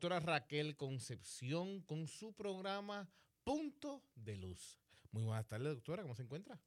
doctora Raquel Concepción con su programa Punto de Luz. Muy buenas tardes, doctora, ¿cómo se encuentra?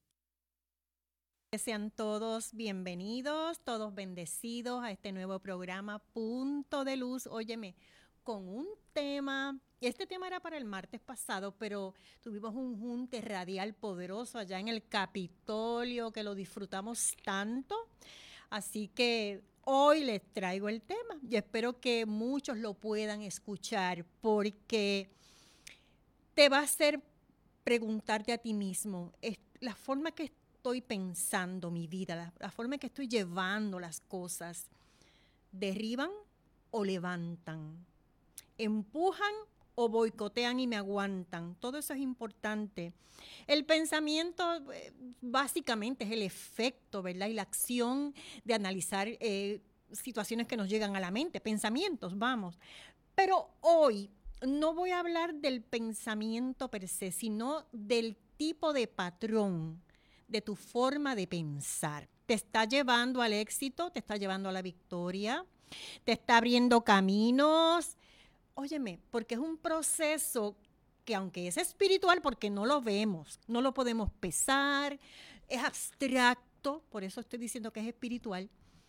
Sean todos bienvenidos, todos bendecidos a este nuevo programa Punto de Luz. Óyeme, con un tema, este tema era para el martes pasado, pero tuvimos un junte radial poderoso allá en el Capitolio que lo disfrutamos tanto. Así que hoy les traigo el tema y espero que muchos lo puedan escuchar porque te va a hacer preguntarte a ti mismo, la forma que estoy pensando mi vida, la forma en que estoy llevando las cosas, ¿derriban o levantan? ¿Empujan o boicotean y me aguantan? Todo eso es importante. El pensamiento básicamente es el efecto, ¿verdad? Y la acción de analizar situaciones que nos llegan a la mente, pensamientos, vamos. Pero hoy no voy a hablar del pensamiento per se, sino del tipo de patrón de tu forma de pensar. Te está llevando al éxito, te está llevando a la victoria, te está abriendo caminos. Óyeme, porque es un proceso que aunque es espiritual, porque no lo vemos, no lo podemos pesar, es abstracto, por eso estoy diciendo que es espiritual,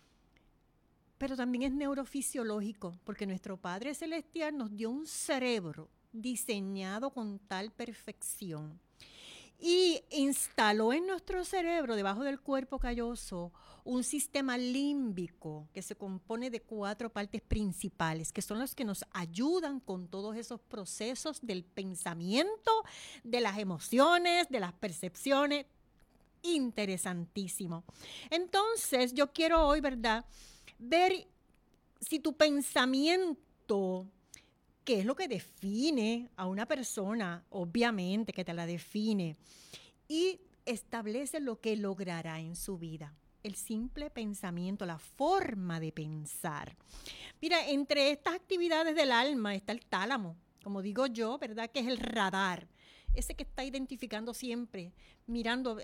pero también es neurofisiológico, porque nuestro Padre Celestial nos dio un cerebro diseñado con tal perfección y instaló en nuestro cerebro, debajo del cuerpo calloso, un sistema límbico que se compone de 4 partes principales, que son las que nos ayudan con todos esos procesos del pensamiento, de las emociones, de las percepciones. Interesantísimo. Entonces, yo quiero hoy, ¿verdad?, ver si tu pensamiento, qué es lo que define a una persona, obviamente que te la define, y establece lo que logrará en su vida. El simple pensamiento, la forma de pensar. Mira, entre estas actividades del alma está el tálamo, como digo yo, ¿verdad?, que es el radar. Ese que está identificando siempre, mirando,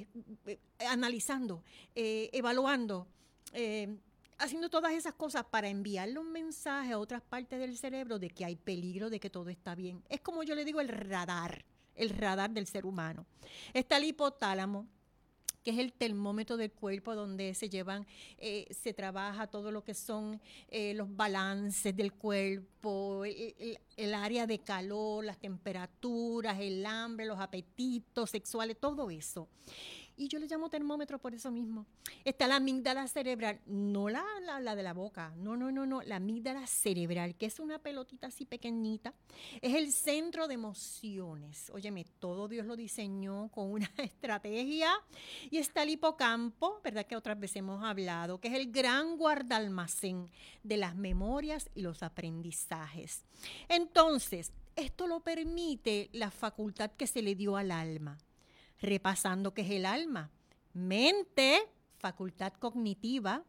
analizando, evaluando, haciendo todas esas cosas para enviarle un mensaje a otras partes del cerebro de que hay peligro, de que todo está bien. Es como yo le digo el radar del ser humano. Está el hipotálamo, que es el termómetro del cuerpo donde se llevan, se trabaja todo lo que son los balances del cuerpo, el área de calor, las temperaturas, el hambre, los apetitos sexuales, todo eso. Y yo le llamo termómetro por eso mismo. Está la amígdala cerebral, no la de la boca, no, la amígdala cerebral, que es una pelotita así pequeñita. Es el centro de emociones. Óyeme, todo Dios lo diseñó con una estrategia. Y está el hipocampo, ¿verdad?, que otras veces hemos hablado, que es el gran guardalmacén de las memorias y los aprendizajes. Entonces, esto lo permite la facultad que se le dio al alma. Repasando qué es el alma: mente, facultad cognitiva,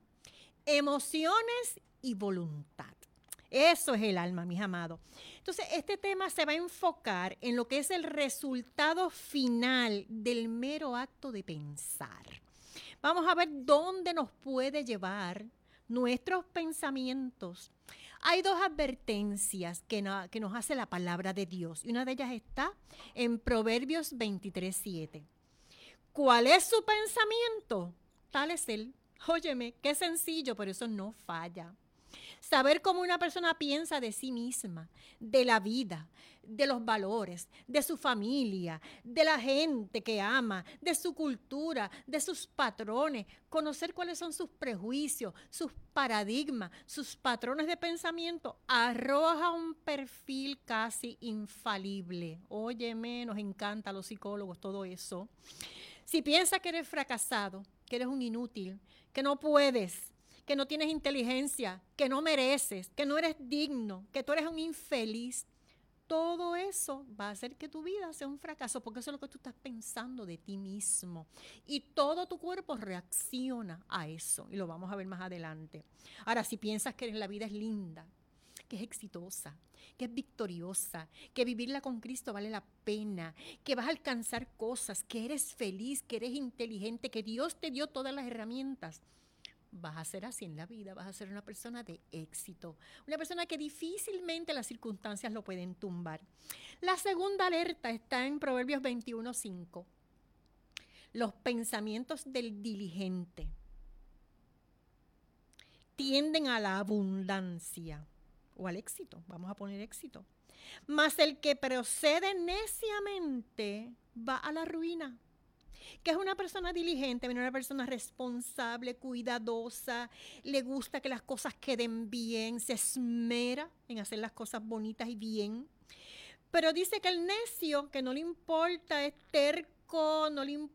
emociones y voluntad. Eso es el alma, mis amados. Entonces, este tema se va a enfocar en lo que es el resultado final del mero acto de pensar. Vamos a ver dónde nos puede llevar nuestros pensamientos. Hay 2 advertencias que nos hace la palabra de Dios, y una de ellas está en Proverbios 23:7. ¿Cuál es su pensamiento? Tal es él. Óyeme, qué sencillo, pero eso no falla. Saber cómo una persona piensa de sí misma, de la vida, de los valores, de su familia, de la gente que ama, de su cultura, de sus patrones, conocer cuáles son sus prejuicios, sus paradigmas, sus patrones de pensamiento, arroja un perfil casi infalible. Óyeme, nos encanta a los psicólogos todo eso. Si piensas que eres fracasado, que eres un inútil, que no puedes, que no tienes inteligencia, que no mereces, que no eres digno, que tú eres un infeliz, todo eso va a hacer que tu vida sea un fracaso, porque eso es lo que tú estás pensando de ti mismo. Y todo tu cuerpo reacciona a eso, y lo vamos a ver más adelante. Ahora, si piensas que la vida es linda, que es exitosa, que es victoriosa, que vivirla con Cristo vale la pena, que vas a alcanzar cosas, que eres feliz, que eres inteligente, que Dios te dio todas las herramientas, vas a ser así en la vida, vas a ser una persona de éxito, una persona que difícilmente las circunstancias lo pueden tumbar. La segunda alerta está en Proverbios 21:5. Los pensamientos del diligente tienden a la abundancia o al éxito, vamos a poner éxito. Mas el que procede neciamente va a la ruina. Que es una persona diligente, una persona responsable, cuidadosa, le gusta que las cosas queden bien, se esmera en hacer las cosas bonitas y bien. Pero dice que el necio, que no le importa, es terco,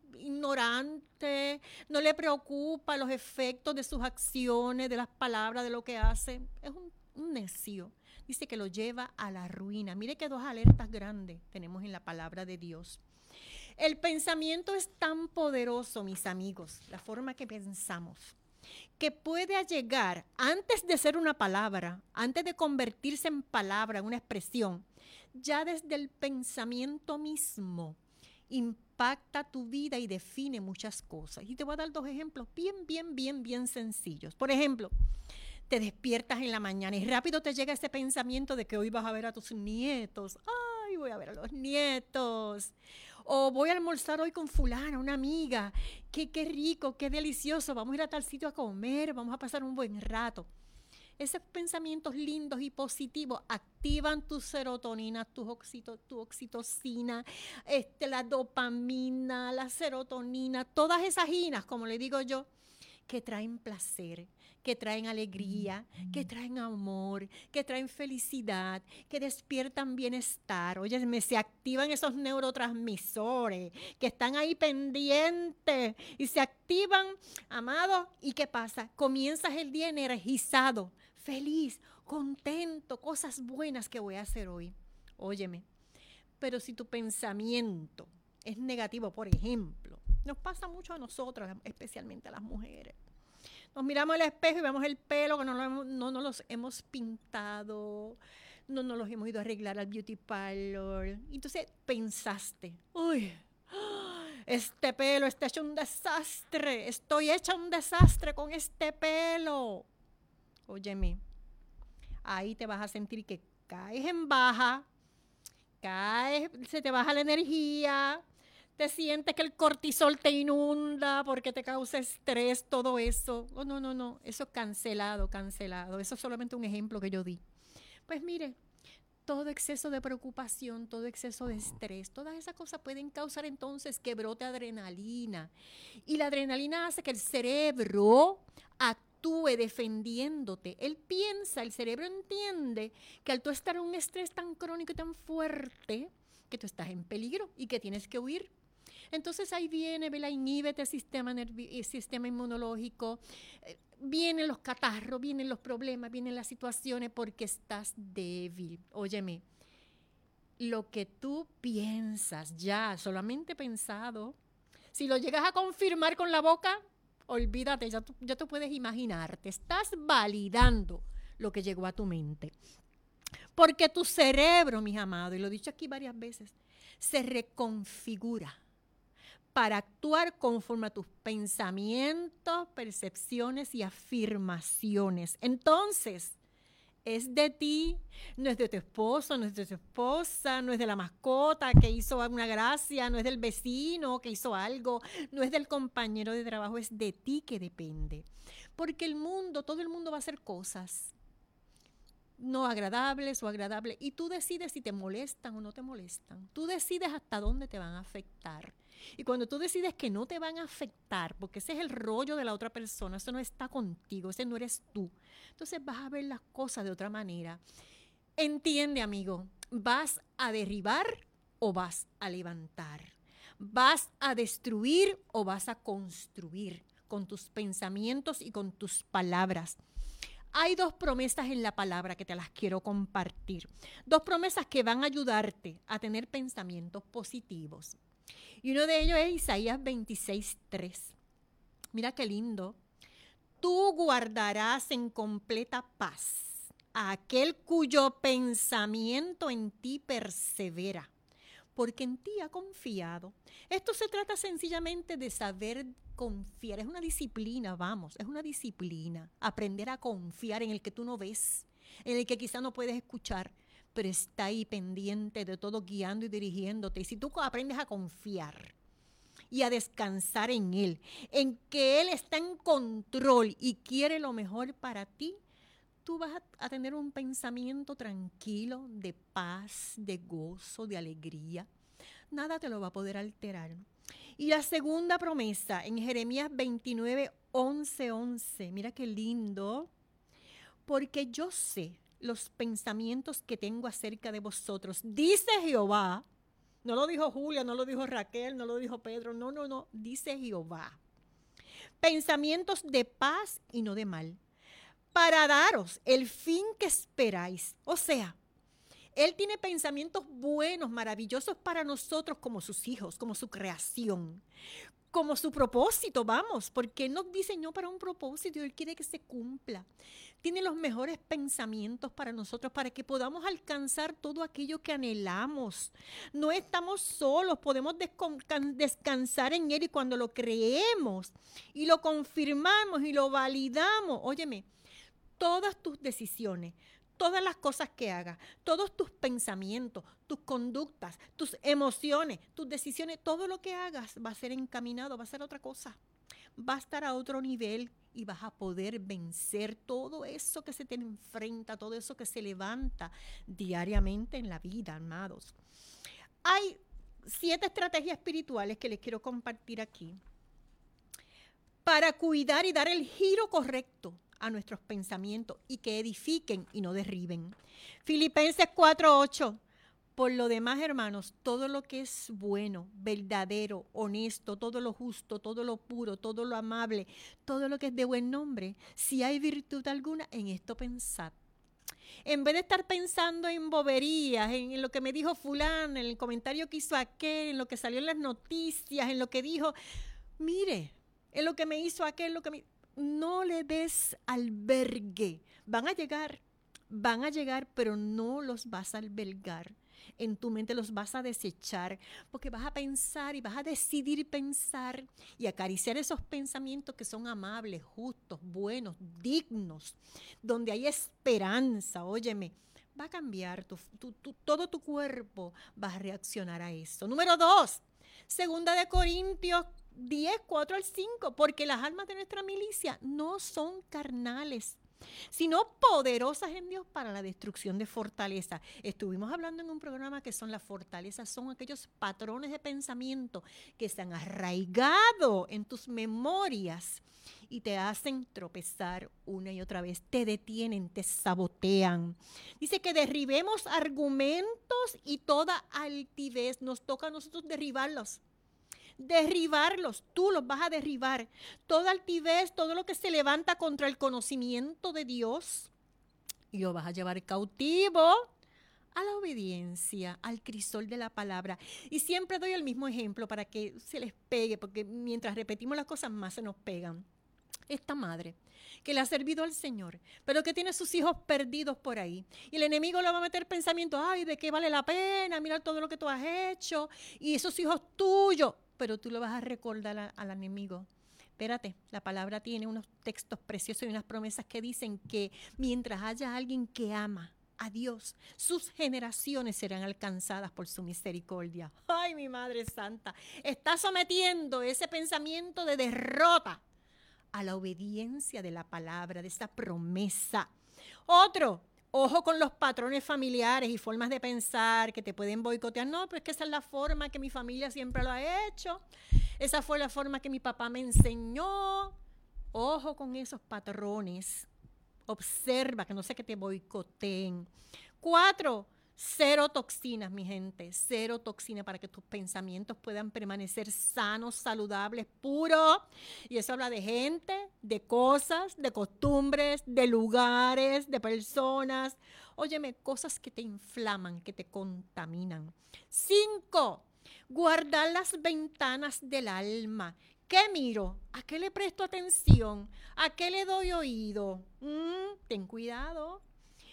ignorante, no le preocupa los efectos de sus acciones, de las palabras, de lo que hace. Es un necio. Dice que lo lleva a la ruina. Mire que 2 alertas grandes tenemos en la palabra de Dios. El pensamiento es tan poderoso, mis amigos, la forma que pensamos, que puede llegar, antes de ser una palabra, antes de convertirse en palabra, en una expresión, ya desde el pensamiento mismo impacta tu vida y define muchas cosas. Y te voy a dar 2 ejemplos bien sencillos. Por ejemplo, te despiertas en la mañana y rápido te llega ese pensamiento de que hoy vas a ver a tus nietos. ¡Ay, voy a ver a los nietos! O voy a almorzar hoy con fulana, una amiga. Qué rico, qué delicioso. Vamos a ir a tal sitio a comer, vamos a pasar un buen rato. Esos pensamientos lindos y positivos activan tu serotonina, tu oxitocina, la dopamina, la serotonina, todas esas inas, como le digo yo, que traen placer, que traen alegría, que traen amor, que traen felicidad, que despiertan bienestar. Oye, se activan esos neurotransmisores que están ahí pendientes y se activan, amado. ¿Y qué pasa? Comienzas el día energizado, feliz, contento, cosas buenas que voy a hacer hoy. Óyeme, pero si tu pensamiento es negativo, por ejemplo, nos pasa mucho a nosotras, especialmente a las mujeres. Nos miramos al espejo y vemos el pelo que no nos los hemos pintado, no nos los hemos ido a arreglar al beauty parlor. Entonces pensaste, uy, este pelo está hecho un desastre, estoy hecha un desastre con este pelo. Óyeme, ahí te vas a sentir que caes en baja, se te baja la energía, te sientes que el cortisol te inunda porque te causa estrés, todo eso. Oh, no, eso cancelado. Eso es solamente un ejemplo que yo di. Pues mire, todo exceso de preocupación, todo exceso de estrés, todas esas cosas pueden causar entonces que brote adrenalina. Y la adrenalina hace que el cerebro actúe defendiéndote. El cerebro entiende que al tú estar en un estrés tan crónico y tan fuerte, que tú estás en peligro y que tienes que huir. Entonces ahí viene, inhíbete el sistema inmunológico, vienen los catarros, vienen los problemas, vienen las situaciones porque estás débil. Óyeme, lo que tú piensas ya, solamente pensado, si lo llegas a confirmar con la boca, olvídate, ya tú puedes imaginarte, estás validando lo que llegó a tu mente. Porque tu cerebro, mis amados, y lo he dicho aquí varias veces, se reconfigura para actuar conforme a tus pensamientos, percepciones y afirmaciones. Entonces, es de ti, no es de tu esposo, no es de tu esposa, no es de la mascota que hizo una gracia, no es del vecino que hizo algo, no es del compañero de trabajo, es de ti que depende. Porque todo el mundo va a hacer cosas no agradables o agradables y tú decides si te molestan o no te molestan. Tú decides hasta dónde te van a afectar. Y cuando tú decides que no te van a afectar, porque ese es el rollo de la otra persona, eso no está contigo, ese no eres tú, entonces vas a ver las cosas de otra manera. Entiende, amigo, ¿vas a derribar o vas a levantar? ¿Vas a destruir o vas a construir con tus pensamientos y con tus palabras? Hay 2 promesas en la palabra que te las quiero compartir. 2 promesas que van a ayudarte a tener pensamientos positivos. Y uno de ellos es Isaías 26:3. Mira qué lindo. Tú guardarás en completa paz a aquel cuyo pensamiento en ti persevera, porque en ti ha confiado. Esto se trata sencillamente de saber confiar. Es una disciplina, vamos, es una disciplina. Aprender a confiar en el que tú no ves, en el que quizá no puedes escuchar, pero está ahí pendiente de todo, guiando y dirigiéndote. Y si tú aprendes a confiar y a descansar en Él, en que Él está en control y quiere lo mejor para ti, tú vas a tener un pensamiento tranquilo, de paz, de gozo, de alegría. Nada te lo va a poder alterar. Y la segunda promesa en Jeremías 29, 11. Mira qué lindo. Porque yo sé los pensamientos que tengo acerca de vosotros, dice Jehová. No lo dijo Julia, no lo dijo Raquel, no lo dijo Pedro, no, dice Jehová. Pensamientos de paz y no de mal, para daros el fin que esperáis. O sea, Él tiene pensamientos buenos, maravillosos para nosotros como sus hijos, como su creación, como su propósito, vamos, porque Él nos diseñó para un propósito y Él quiere que se cumpla. Tiene los mejores pensamientos para nosotros, para que podamos alcanzar todo aquello que anhelamos. No estamos solos, podemos descansar en Él, y cuando lo creemos y lo confirmamos y lo validamos, óyeme, todas tus decisiones, todas las cosas que hagas, todos tus pensamientos, tus conductas, tus emociones, tus decisiones, todo lo que hagas va a ser encaminado, va a ser otra cosa. Va a estar a otro nivel y vas a poder vencer todo eso que se te enfrenta, todo eso que se levanta diariamente en la vida, amados. Hay 7 estrategias espirituales que les quiero compartir aquí para cuidar y dar el giro correcto a nuestros pensamientos y que edifiquen y no derriben. Filipenses 4:8. Por lo demás, hermanos, todo lo que es bueno, verdadero, honesto, todo lo justo, todo lo puro, todo lo amable, todo lo que es de buen nombre, si hay virtud alguna, en esto pensad. En vez de estar pensando en boberías, en lo que me dijo fulano, en el comentario que hizo aquel, en lo que salió en las noticias, en lo que dijo, mire, en lo que me hizo aquel, no le des albergue. Van a llegar, pero no los vas a albergar. En tu mente los vas a desechar, porque vas a pensar y vas a decidir pensar y acariciar esos pensamientos que son amables, justos, buenos, dignos, donde hay esperanza. Óyeme, va a cambiar todo tu cuerpo, va a reaccionar a eso. Número 2, 2 Corintios 10, 4-5, porque las armas de nuestra milicia no son carnales, sino poderosas en Dios para la destrucción de fortalezas. Estuvimos hablando en un programa que son las fortalezas, son aquellos patrones de pensamiento que se han arraigado en tus memorias y te hacen tropezar una y otra vez, te detienen, te sabotean. Dice que derribemos argumentos y toda altivez. Nos toca a nosotros derribarlos, tú los vas a derribar. Toda altivez, todo lo que se levanta contra el conocimiento de Dios, y lo vas a llevar cautivo a la obediencia, al crisol de la palabra. Y siempre doy el mismo ejemplo para que se les pegue, porque mientras repetimos las cosas más se nos pegan. Esta madre que le ha servido al Señor, pero que tiene sus hijos perdidos por ahí, y el enemigo le va a meter pensamientos, ay, ¿de qué vale la pena? Mira todo lo que tú has hecho, y esos hijos tuyos, pero tú lo vas a recordar al enemigo. Espérate, la palabra tiene unos textos preciosos y unas promesas que dicen que mientras haya alguien que ama a Dios, sus generaciones serán alcanzadas por su misericordia. Ay, mi Madre Santa, está sometiendo ese pensamiento de derrota a la obediencia de la palabra, de esa promesa. Otro, ojo con los patrones familiares y formas de pensar que te pueden boicotear. No, pero es que esa es la forma que mi familia siempre lo ha hecho. Esa fue la forma que mi papá me enseñó. Ojo con esos patrones. Observa que no sea que te boicoteen. 4, 0 toxinas, mi gente. 0 toxinas para que tus pensamientos puedan permanecer sanos, saludables, puros. Y eso habla de gente, de cosas, de costumbres, de lugares, de personas. Óyeme, cosas que te inflaman, que te contaminan. 5, guardar las ventanas del alma. ¿Qué miro? ¿A qué le presto atención? ¿A qué le doy oído? Ten cuidado.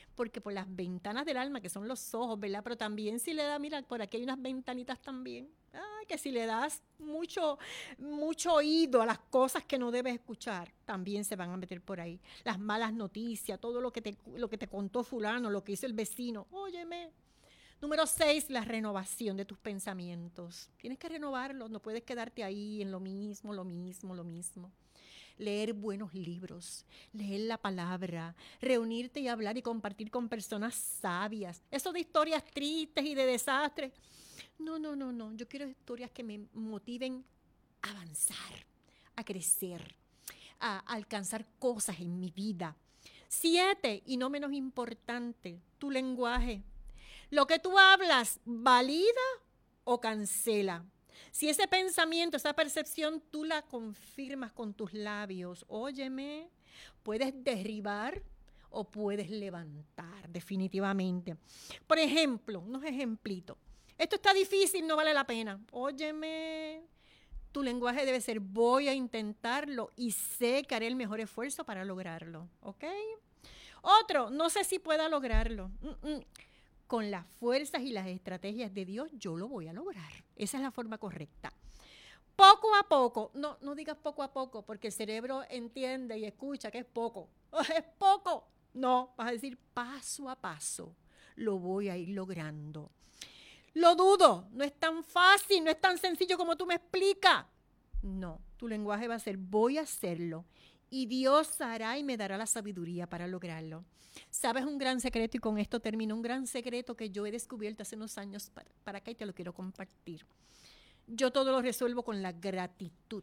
porque por las ventanas del alma, que son los ojos, ¿verdad? Pero también si le da, mira, por aquí hay unas ventanitas también, que si le das mucho oído a las cosas que no debes escuchar, también se van a meter por ahí. Las malas noticias, todo lo que te contó fulano, lo que hizo el vecino, óyeme. Número 6, la renovación de tus pensamientos. Tienes que renovarlos, no puedes quedarte ahí en lo mismo. Leer buenos libros, leer la palabra, reunirte y hablar y compartir con personas sabias. Eso de historias tristes y de desastres. No. Yo quiero historias que me motiven a avanzar, a crecer, a alcanzar cosas en mi vida. 7, y no menos importante, tu lenguaje. Lo que tú hablas, ¿valida o cancela? Si ese pensamiento, esa percepción, tú la confirmas con tus labios, óyeme, puedes derribar o puedes levantar, definitivamente. Por ejemplo, unos ejemplitos. Esto está difícil, no vale la pena. Óyeme, tu lenguaje debe ser, voy a intentarlo y sé que haré el mejor esfuerzo para lograrlo, ¿ok? Otro, no sé si pueda lograrlo. Con las fuerzas y las estrategias de Dios, yo lo voy a lograr. Esa es la forma correcta. Poco a poco, no digas poco a poco, porque el cerebro entiende y escucha que es poco. Es poco. No, vas a decir paso a paso, lo voy a ir logrando. Lo dudo, no es tan fácil, no es tan sencillo como tú me explicas. No, tu lenguaje va a ser, voy a hacerlo. Y Dios hará y me dará la sabiduría para lograrlo. ¿Sabes un gran secreto? Y con esto termino. Un gran secreto que yo he descubierto hace unos años para acá y te lo quiero compartir. Yo todo lo resuelvo con la gratitud.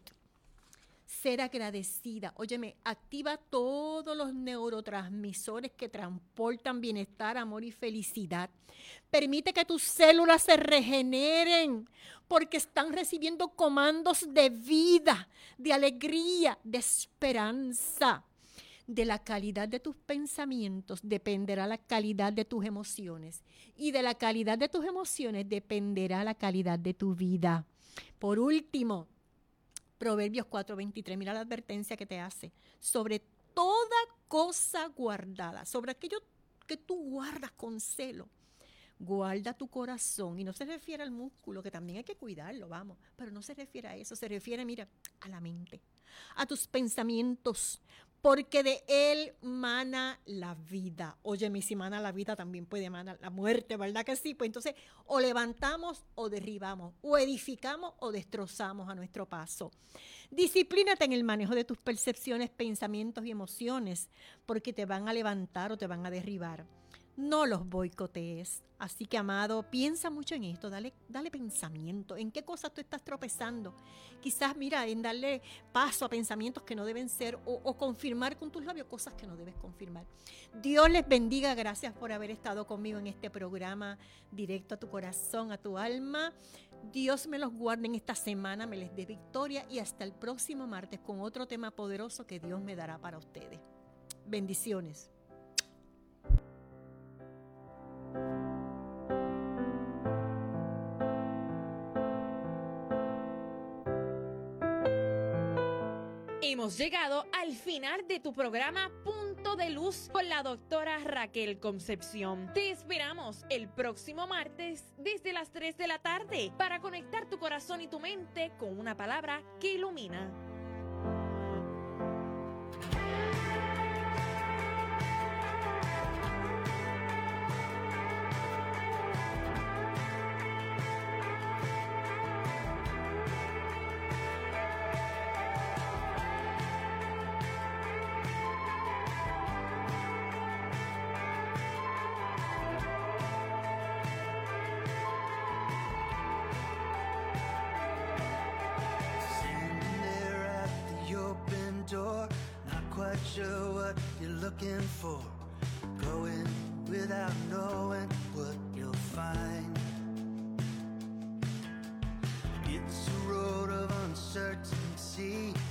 Ser agradecida. Óyeme, activa todos los neurotransmisores que transportan bienestar, amor y felicidad. Permite que tus células se regeneren porque están recibiendo comandos de vida, de alegría, de esperanza. De la calidad de tus pensamientos dependerá la calidad de tus emociones. Y de la calidad de tus emociones dependerá la calidad de tu vida. Por último, Proverbios 4:23, mira la advertencia que te hace. Sobre toda cosa guardada, sobre aquello que tú guardas con celo, guarda tu corazón. Y no se refiere al músculo, que también hay que cuidarlo, vamos. Pero no se refiere a eso, se refiere, mira, a la mente, a tus pensamientos, porque de él mana la vida. Óyeme, si mana la vida, también puede emanar la muerte, ¿verdad que sí? Pues entonces, o levantamos o derribamos, o edificamos o destrozamos a nuestro paso. Disciplínate en el manejo de tus percepciones, pensamientos y emociones, porque te van a levantar o te van a derribar. No los boicotees. Así que, amado, piensa mucho en esto, dale pensamiento. ¿En qué cosas tú estás tropezando? Quizás, mira, en darle paso a pensamientos que no deben ser o confirmar con tus labios cosas que no debes confirmar. Dios les bendiga. Gracias por haber estado conmigo en este programa directo a tu corazón, a tu alma. Dios me los guarde en esta semana, me les dé victoria y hasta el próximo martes con otro tema poderoso que Dios me dará para ustedes. Bendiciones. Hemos llegado al final de tu programa Punto de Luz con la doctora Raquel Concepción. Te esperamos el próximo martes desde las 3 de la tarde para conectar tu corazón y tu mente con una palabra que ilumina. Sure what you're looking for, going without knowing what you'll find. It's a road of uncertainty,